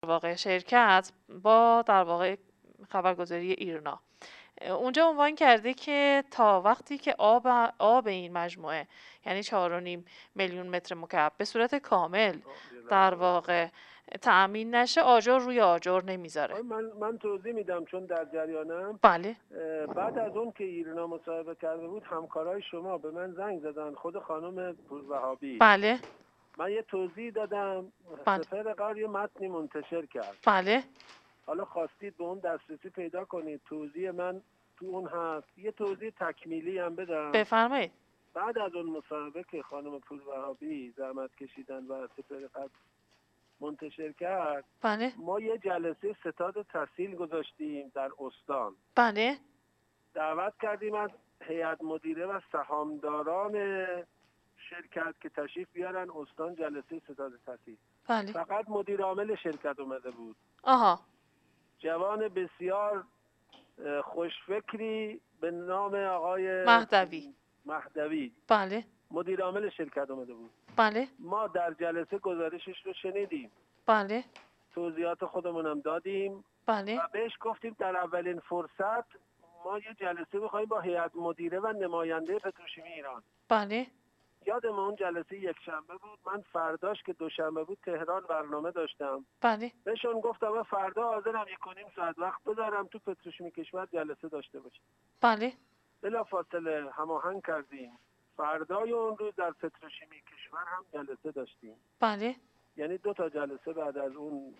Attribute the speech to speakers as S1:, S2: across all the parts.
S1: واقع شرکت با در واقع خبرگزاری ایرنا اونجا عنوان کرده که تا وقتی که آب این مجموعه یعنی 4.5 میلیون متر مکعب به صورت کامل در واقع تأمین نشه آجر روی آجر نمیذاره.
S2: من توضیح میدم چون در جریانم.
S1: بله.
S2: بعد از اون که ایرنا مصاحبه کرده بود همکارای شما به من زنگ زدن، خود خانم پوروهابی.
S1: بله.
S2: من یه توضیح دادم.
S1: بله.
S2: سپهر قبر یه متنی منتشر کرد.
S1: بله.
S2: حالا خواستید به اون دسترسی پیدا کنید، توضیح من تو اون هست. یه توضیح تکمیلی هم بدم.
S1: بفرمایید.
S2: بعد از اون مصاحبه که خانم پوروهابی زحمت کشیدن و سپهر قبر منتشر کرد،
S1: بله.
S2: ما یه جلسه ستاد تسهیل گذاشتیم در استان.
S1: بله.
S2: دعوت کردیم از هیئت مدیره و سهامداران شرکت که تشریف بیارن استان جلسه ستاد تسهیل.
S1: بله.
S2: فقط مدیر عامل شرکت اومده بود.
S1: آها.
S2: جوان بسیار خوشفکری به نام آقای مهدوی.
S1: بله.
S2: مدیر عامل شرکت اومده بود.
S1: بله.
S2: ما در جلسه گزارشش رو شنیدیم.
S1: بله.
S2: توضیحات خودمونم دادیم.
S1: بله.
S2: و بهش گفتیم در اولین فرصت ما یه جلسه می‌خوایم با هیئت مدیره و نماینده پتروشیمی ایران.
S1: بله.
S2: یادم اون جلسه یک شنبه بود. من فرداش که دوشنبه بود تهران برنامه داشتم.
S1: بله.
S2: بهشون گفتم فردا حاضرم 1.5 ساعت وقت بذارم تو پتروشیمی کشور جلسه داشته باشیم.
S1: بله.
S2: بلافاصله هماهنگ کردیم. فردای اون روز در پتروشیمی کشور هم جلسه داشتیم.
S1: بله.
S2: یعنی 2 تا جلسه بعد از اون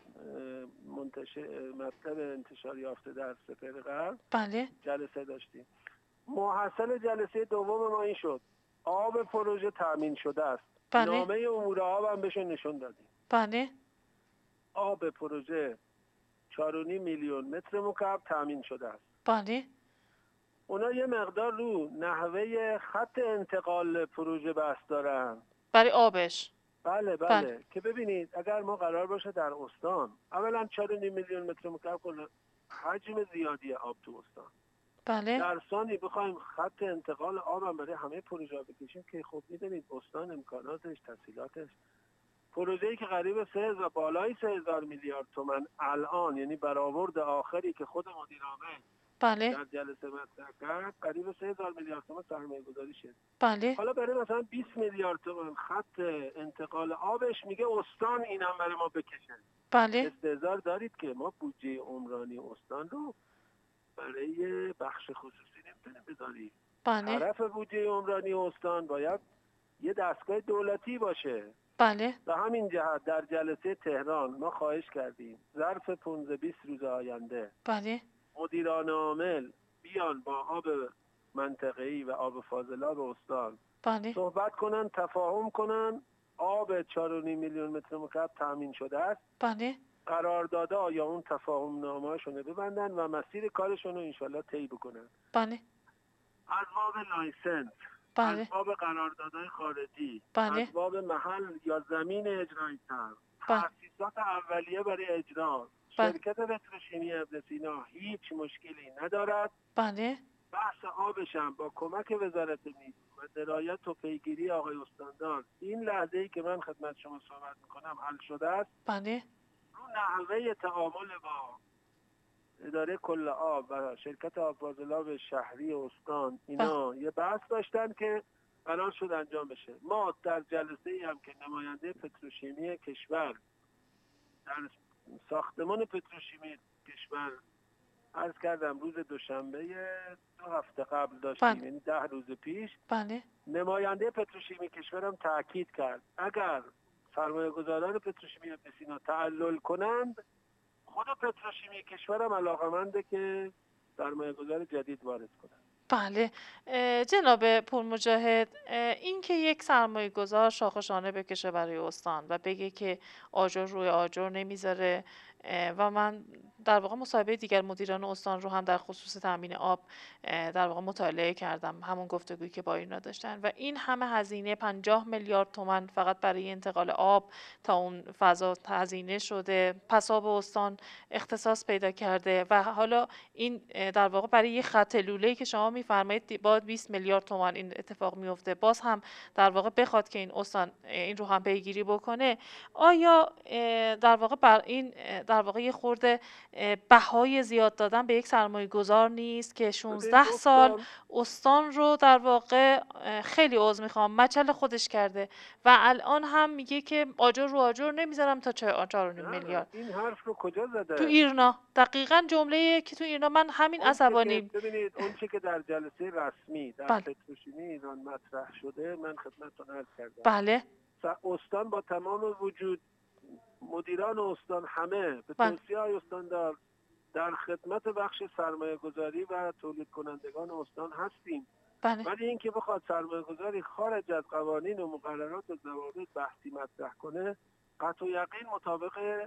S2: مطلب انتشار یافته در سپهر قبر.
S1: بله.
S2: جلسه داشتیم. محصل جلسه دوم ما این شد: آب پروژه تامین شده است.
S1: بله.
S2: نامه امور آب هم بهشون نشون دادیم.
S1: بله.
S2: آب پروژه 4.5 میلیون متر مکعب تامین شده است.
S1: بله.
S2: اونا یه مقدار رو نحوه خط انتقال پروژه بحث دارن
S1: برای آبش.
S2: بله. که ببینید اگر ما قرار باشه در استان، اولا 4.5 میلیون متر مکعب حجم زیادی آب تو استان.
S1: بله.
S2: در ثانی بخوایم خط انتقال آب هم برای همه پروژه بکشیم که خب میدونید استان امکاناتش، تسهیلاتش، پروژه‌ای که قریب 3000 بالای 3000 میلیارد تومان الان، یعنی برآورد آخری که خود مدیر عامل
S1: بله.
S2: در جلسه مطرح کرد، قریب 3000 میلیارد تومان سرمایه‌گذاری شد.
S1: بله.
S2: حالا برای مثلا 20 میلیارد تومان خط انتقال آبش میگه استان اینم برای ما بکشه.
S1: بله.
S2: استحضار دارید که ما بودجه عمرانی استان رو برای بخش خصوصی نمیتونیم بذاریم.
S1: بله.
S2: طرف بودجه عمرانی استان باید یه دستگاه دولتی باشه.
S1: بله.
S2: به همین جهت در جلسه تهران ما خواهش کردیم ظرف 15-20 روز آینده
S1: بله.
S2: مدیران عامل بیان با آب منطقه‌ای و آب فاضلاب استان
S1: بله.
S2: صحبت کنن، تفاهم کنن. آب 4.5 میلیون متر مکعب تامین شده است.
S1: بله.
S2: قراردادها یا اون تفاهم نامه‌هاشون رو ببندن و مسیر کارشون رو انشالله طی بکنن.
S1: بله.
S2: از باب لایسنس،
S1: بله.
S2: از باب قراردادهای خارجی،
S1: بله.
S2: از باب محل یا زمین اجرایی تر،
S1: بله.
S2: تأسیسات اولیه برای اجرا،
S1: بله.
S2: شرکت پتروشیمی ابن سینا هیچ مشکلی ندارد.
S1: بله.
S2: بحث آبش هم با کمک وزارت نیز و درایت و پیگیری آقای استاندار این لحظه‌ای که من خدمت شما صحبت میکنم حل شده است.
S1: بله.
S2: رو نحوه تعامل با اداره کل آب و شرکت آب فاضلاب شهری استان اینا یه بحث داشتن که قرار شد انجام بشه. ما در جلسه‌ای هم که نماینده پتروشیمی کشور در ساختمان پتروشیمی کشور عرض کردم روز دوشنبه 2 هفته قبل داشتیم، یعنی 10 روز پیش.
S1: بله.
S2: نماینده پتروشیمی کشور هم تاکید کرد اگر سرمایه‌گذاران پتروشیمی ابن سینا تعلل کنند، خود پتروشیمی کشور هم علاقمنده که سرمایه‌گذار جدید وارد کنند.
S1: بله. جناب پورمجاهد، این که یک سرمایه گذار شاخشانه بکشه برای استان و بگه که آجر روی آجر نمیذاره و من در واقع مصاحبه دیگر مدیران استان رو هم در خصوص تامین آب در واقع مطالعه کردم، همون گفتگویی که با اینا داشتن و این همه هزینه 50 میلیارد تومان فقط برای انتقال آب تا اون فضا هزینه شده، پس آب استان اختصاص پیدا کرده و حالا این در واقع برای یه خط لوله‌ای که شما میفرمایید باید 20 میلیارد تومان این اتفاق میفته، باز هم در واقع بخواد که این استان این رو هم پیگیری بکنه، آیا در واقع بر این در واقع یه خورده بهای زیاد دادن به یک سرمایه گذار نیست که 16 سال استان رو در واقع خیلی عذر میخوام مچل خودش کرده و الان هم میگه که آجر رو آجر نمیذارم تا 4.5 میلیارد.
S2: این حرف رو کجا زده؟
S1: تو ایرنا دقیقاً جمله که تو ایرنا من همین عصبانی.
S2: ببینید اون چه که در جلسه رسمی در پتروشیمی ایران مطرح شده من خدمتتون عرض کردم.
S1: بله.
S2: استان با تمام وجود مدیران استان همه به توصیه‌های استاندار در خدمت بخش سرمایه گذاری و تولید کنندگان استان هستیم.
S1: بله.
S2: ولی اینکه بخواد سرمایه گذاری خارج از قوانین و مقررات و ضوابط بحثی مطرح کنه قطع و یقین مطابق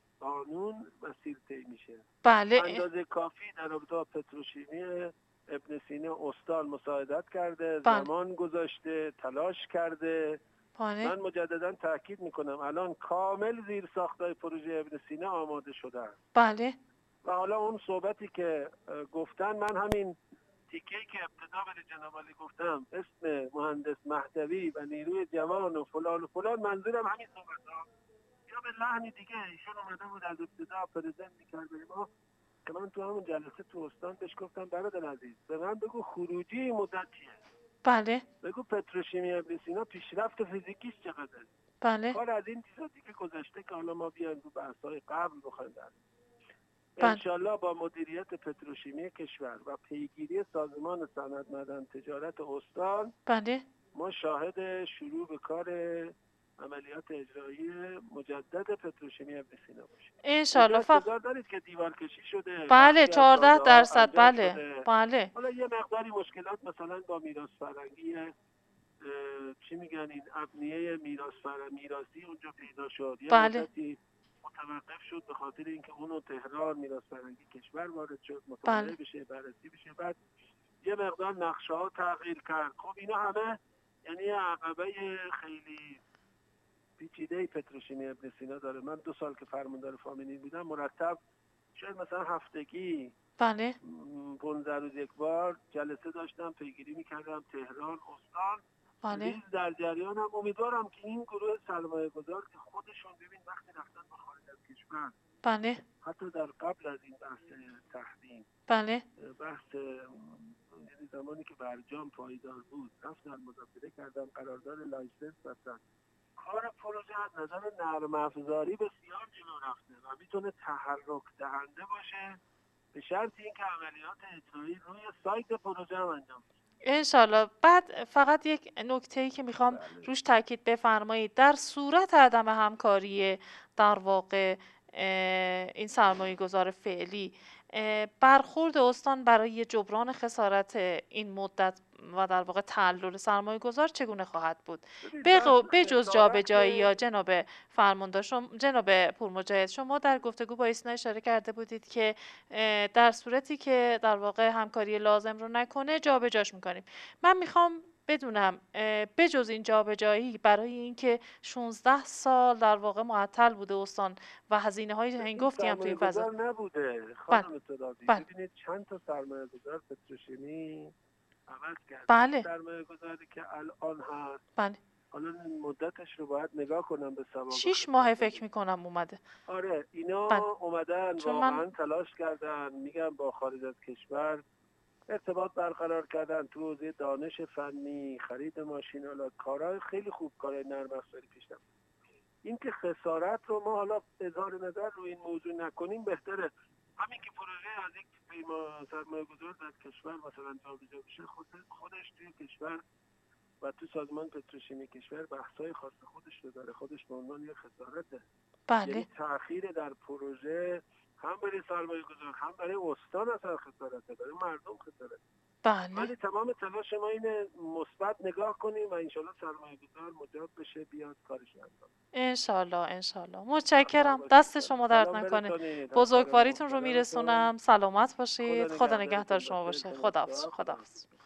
S2: قانون مسیر طی میشه.
S1: بله.
S2: اندازه کافی در رابطه با پتروشیمی ابن سینا استان مساعدت کرده،
S1: بله.
S2: زمان گذاشته، تلاش کرده.
S1: بله.
S2: من مجددا تاکید میکنم الان کامل زیر ساختای پروژه ابن سینا آماده شده است.
S1: بله.
S2: و حالا اون صحبتی که گفتن من همین تیکه‌ای که ابتدا به جناب علی گفتم اسم مهندس مهدوی و نیروی جوان و فلان منظورم همین صحبت‌ها یا به لحن دیگه ایشون اومده بود از ابتدا پرزنت می‌کرد ما که من تو همون جلسه تو استان بهش گفتم برادر عزیز به من بگو خروجی مدت چیه؟
S1: بله.
S2: بگو پتروشیمی ابن سینا پیشرفت فیزیکیش چقدره؟
S1: بله.
S2: کار از این چیزا دیگه گذشته که حالا ما بیایم تو بحث‌های قبل بخوایم
S1: بله.
S2: انشالله با مدیریت پتروشیمی کشور و پیگیری سازمان صنعت معدن تجارت استان
S1: بله.
S2: ما شاهد شروع به کار عملیات اجرایی مجدد پتروشیمی ابن سینا باشیم.
S1: انشالله.
S2: فقط دارید که دیوار کشی شده.
S1: بله 14%. بله. بله.
S2: حالا یه مقداری مشکلات مثلا با میراث فرهنگی چی میگن این ابنیه میراثی اونجا پیدا شد. یه مدتی متوقف شد به خاطر اینکه اونو تهران میراث فرهنگی کشور وارد شد مطالعه بشه بررسی بشه بعد یه مقدار نقشه ها تغییر کرد. خب اینا همه یعنی عقبه خیلی پیچیده پتروشیمی ابن سینا داره. من 2 سال که فرماندار فامینی بودم مرتب شاید مثلا هفتگی 15 روز یک بار جلسه داشتم پیگیری میکردم تهران استان.
S1: بله.
S2: در جریانم امیدوارم که این گروه سرمایه گذار که خودشون ببین وقتی رفتن به خارج از کشور
S1: بله.
S2: حتی در قبل از این بحث تحریم
S1: بله.
S2: بحث یعنی زمانی که برجام پایدار بود رفتن مذاکره کردن قرارداد لایسنس بستن. کار پروژه از نظر نرم افزاری بسیار جلو رفته و میتونه تحرک دهنده باشه به شرطی اینکه عملیات اجرایی روی سایت پروژه هم انجام بشه.
S1: انشالله. بعد فقط یک نکته‌ای که میخوام روش تاکید بفرمایید در صورت عدم همکاری در واقع این سرمایه گذار فعلی برخورد استان برای جبران خسارت این مدت و در واقع تعلل سرمایه گذار چگونه خواهد بود؟ بجز جابجایی یا جناب فرماندار جناب پورمجاهد شما در گفتگو با ایسنا اشاره کرده بودید که در صورتی که در واقع همکاری لازم رو نکنه جابجاش میکنیم. من میخوام بدونم بجز این جابجایی برای اینکه 16 سال در واقع معطل بوده استان و هزینه های هنگفتی هم توی این فضا
S2: نبوده خانم ترابی. ببینید چند تا سرمایه گذار پتروشیمی عوض کرده.
S1: بله.
S2: سرمایه گذاری که الان هست
S1: بله.
S2: حالا مدتش رو باید نگاه کنم به سوابق
S1: 6 ماه فکر میکنم اومده.
S2: آره اینا اومدن واقعا تلاش کردن میگم با خارج از کشور ارتباط برقرار کردن تو حوزه دانش فنی خرید ماشین‌آلات کارهای خیلی خوب کارهای نرم افزاری پیش رفت. این که خسارت رو ما حالا اظهار نظر رو این موضوع نکنیم بهتره. همین که پروژه از یک سرمایه‌گذار در کشور مثلا جابجا بشه خودش توی کشور و تو سازمان پتروشیمی کشور بحث‌های خاص خودش رو داره. خودش به عنوان یک خسارته.
S1: بله.
S2: یعنی تأخیر در پروژه هم برای سرمایه گذار هم برای استان اصلا خسارته برای مردم خسارته.
S1: بله.
S2: ولی تمام تلاش ما اینه مثبت نگاه کنیم و انشالله سرمایه گذار مجاب بشه بیاد کارش انجام.
S1: انشالله. متشکرم. دست شما درد نکنه. بزرگواریتون رو میرسونم. سلامت باشید. خدا نگهدار شما باشه. خداحافظ.